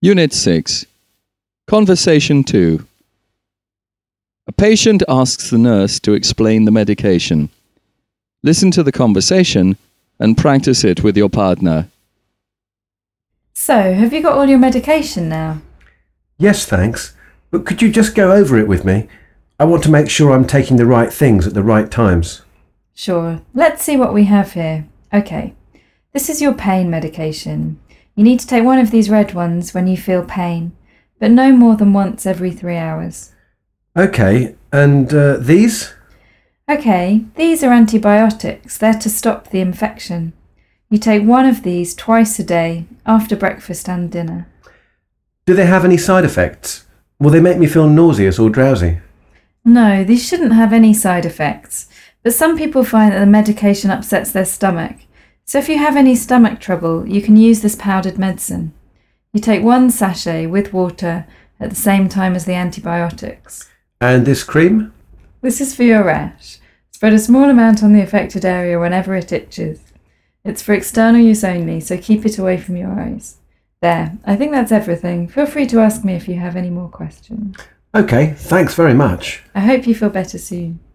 Unit 6. Conversation 2. A patient asks the nurse to explain the medication. Listen to the conversation and practice it with your partner. So, have you got all your medication now? Yes, thanks. But could you just go over it with me? I want to make sure I'm taking the right things at the right times. Sure. Let's see what we have here. Okay. This is your pain medication. You need to take one of these red ones when you feel pain, but no more than once every 3 hours. Okay, and these? Okay, these are antibiotics. They're to stop the infection. You take one of these twice a day, after breakfast and dinner. Do they have any side effects? Will they make me feel nauseous or drowsy? No, these shouldn't have any side effects, but some people find that the medication upsets their stomach. So if you have any stomach trouble, you can use this powdered medicine. You take one sachet with water at the same time as the antibiotics. And this cream? This is for your rash. Spread a small amount on the affected area whenever it itches. It's for external use only, so keep it away from your eyes. There, I think that's everything. Feel free to ask me if you have any more questions. Okay, thanks very much. I hope you feel better soon.